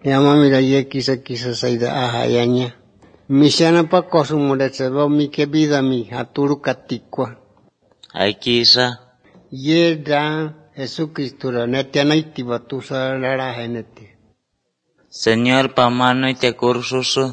Yama mira ye kisa saida ahayaña. Mishana pa kosumuretseba mi que vida mi haturu katikwa. Ay kisa. Ye da Jesucristo la netiana itiba tusa lara geneti. Señor pa mano y te cursuso.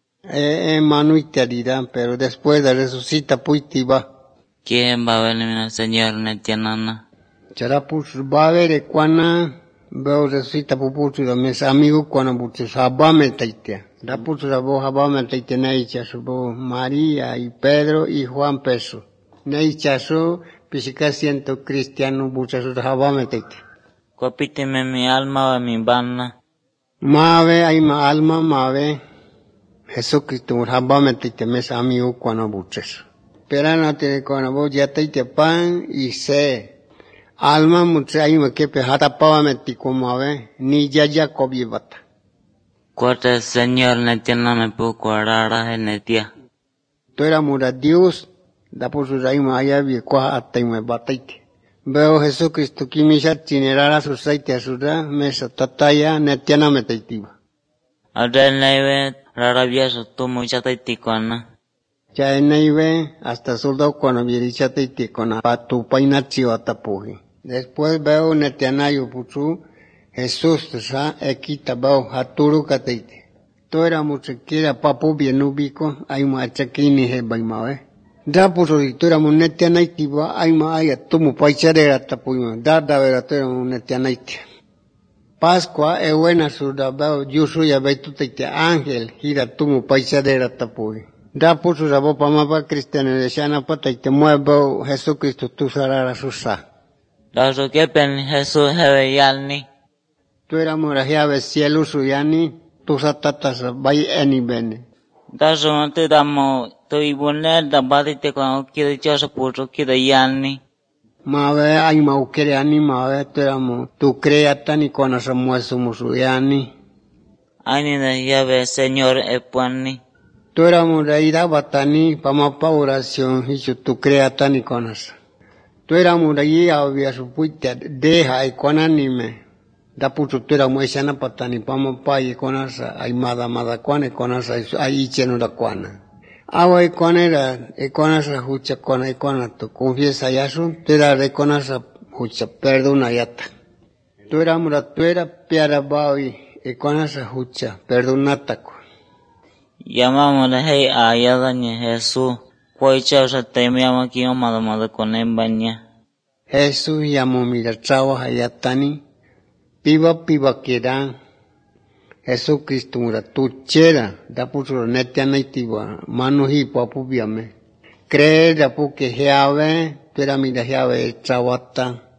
Manu itiarida, pero después de resucita puitiba. ¿Quién va a venir al Señor netianana? Charapus va a ver cuana veo resucita pupuchu da mis amigos cuando puchu sabame taitia. Da puchu sabo sabame taitia naicha subo María y Pedro y Juan Peso. Naicha su pisika siento cristiano puchu sabame taitia. Copíteme mi alma o mi bana. Mave ay ma alma mave. Jesucristo sabame taitia mis amigos cuando puchu. Pero no te cuando vos ya taitia pan y sé. Alma mucho ahí me que pejata pava meti como ave ni ya cobi bata. Cuarta Señor netiana me puedo cuadrara genetia. Tú era mura Dios da por su ahí me haya vi cua hasta y me bataite. Veo Jesucristo que me ya tinerara su saite a su da me satataya netiana me taitiva. Adel neve rara vieja tu mucha taiticuana. Ya en neve hasta soldado cuando viericha taiticona pa tu paina chiota puji. Después veo netianayo puchu Jesús sa equita veo haturu kateite. To era mucho quiera papu bien ubico ay machakini he baimave. Da puchu to era mun netianaiti va ay ma ay tumu paicharera tapuima. Da vera to era mun netianaiti. Pascua e buena suda veo yusu ya veitu teite ángel gira tumu paicharera tapui. Da puchu rabo pamapa cristiano de shana pataite muevo Jesucristo tu sarara susa. Daso que pen Jesús hebe yalni. Tu era morajeave cielo suyani, tu satatas vai eni bene. Daso te damo tu ibune da badite con quiero chosa puto quiero yalni. Mave ay maukere ani mave tu era mo tu creatani con asa mueso musuyani. Ani de llave Señor epuani. Tu era moraida batani pamapa oración y tu creatani con asa. Tu era murayi había su puita deja y con anime. Da puto tu era mueshana patani pama pai con asa ay mada kwane con asa ay cheno da kwana. Awa y con era y con asa hucha con ay con tu confiesa yasun tu era de con asa hucha perdona yata. Tu era mura tu era piara bawi y con asa hucha perdonata ko. Llamamos de hey ayadañe Jesús. Cuaycha temiamo que yo mada con embaña. Jesús llamó mira trabaja yatani. Piva quedan. Jesucristo mura tuchera. Da puso netiana itiba. Manu hipo apubiame. Cree da pu que jeave. Pero mira jeave trabata.